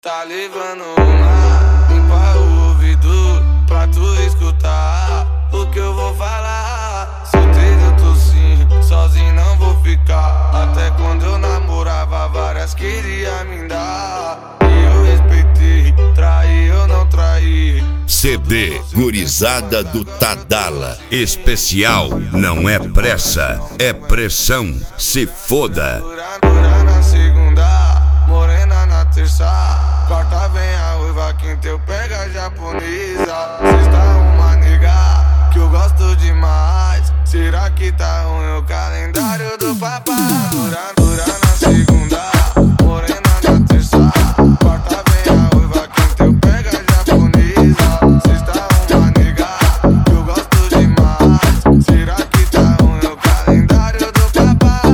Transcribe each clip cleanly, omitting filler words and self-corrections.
Tá levando uma, limpa o ouvido pra tu escutar o que eu vou falar. Solteiro eu tô sim, sozinho não vou ficar. Até quando eu namorava várias queria me dar. E eu respeitei, traí eu não traí. CD Gurizada do Tadala. Especial não é pressa, é pressão. Se foda. Dura na segunda, morena na terça. Quarta vem a uiva, quinta eu pego a japonesa. Sexta uma nega que eu gosto demais. Será que tá ruim o calendário do papai? Dura na segunda, morena na terça. Quarta vem a uiva, quinta eu pego a japonesa. Sexta uma nega que eu gosto demais. Será que tá ruim o calendário do papai?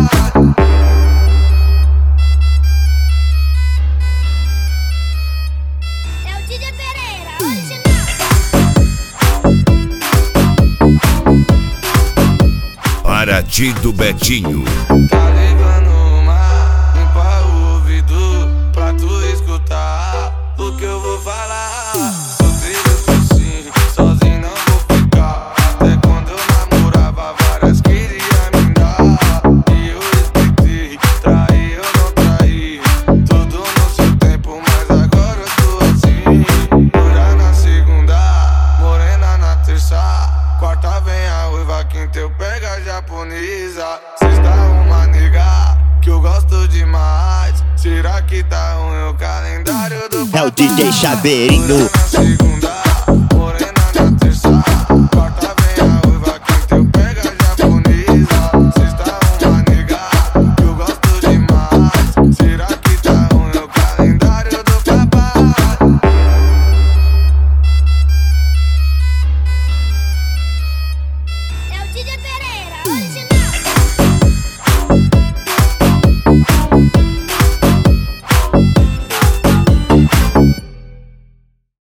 É o DJ Pereira, original. Paraty do Betinho. Tá levando uma, limpa o ouvido pra tu escutar o que eu vou falar. Solteiro eu tô sim, sozinho não vou ficar. Até quando eu namorava várias queria me dar. E eu respeitei, traí eu não traí. Tudo no seu tempo, mas agora eu tô assim. Dura na segunda, morena na terça. Quarta vem a uiva, quinta eu pego a japonesa. Sexta uma nega que eu gosto demais. Será que tá ruim o calendário do papai? É o DJ Chaveirinho. Dura na segunda,